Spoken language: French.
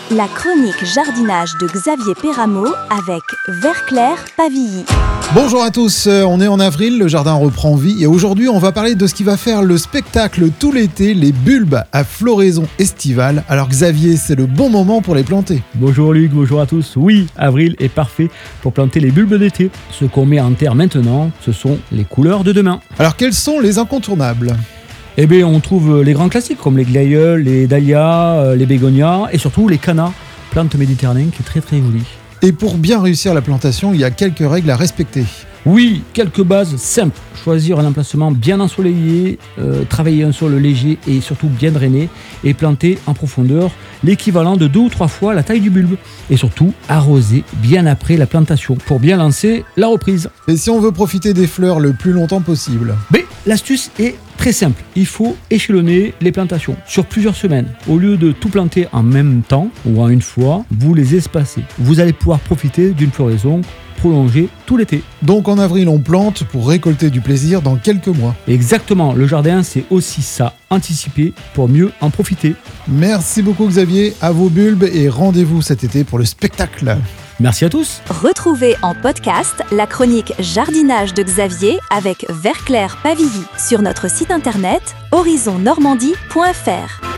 La chronique jardinage de Xavier Perrameau avec Vert-Clair Pavilly. Bonjour à tous, on est en avril, le jardin reprend vie et aujourd'hui on va parler de ce qui va faire le spectacle tout l'été, les bulbes à floraison estivale. Alors Xavier, c'est le bon moment pour les planter. Bonjour Luc, bonjour à tous. Oui, avril est parfait pour planter les bulbes d'été. Ce qu'on met en terre maintenant, ce sont les couleurs de demain. Alors quels sont les incontournables ? Eh bien, on trouve les grands classiques comme les glaïeuls, les dahlias, les bégonias et surtout les cannas, plante méditerranéenne qui est très très jolie. Et pour bien réussir la plantation, il y a quelques règles à respecter. Oui, quelques bases simples. Choisir un emplacement bien ensoleillé, travailler un sol léger et surtout bien drainé et planter en profondeur l'équivalent de 2 ou 3 fois la taille du bulbe. Et surtout, arroser bien après la plantation pour bien lancer la reprise. Et si on veut profiter des fleurs le plus longtemps possible ? Mais l'astuce est très simple. Il faut échelonner les plantations sur plusieurs semaines. Au lieu de tout planter en même temps ou en une fois, vous les espacez. Vous allez pouvoir profiter d'une floraison prolongée tout l'été. Donc en avril, on plante pour récolter du plaisir dans quelques mois. Exactement, le jardin c'est aussi ça, anticiper pour mieux en profiter. Merci beaucoup Xavier, à vos bulbes et rendez-vous cet été pour le spectacle. Merci à tous. Retrouvez en podcast la chronique jardinage de Xavier avec Vert-Clair Pavilly sur notre site internet horizonnormandie.fr.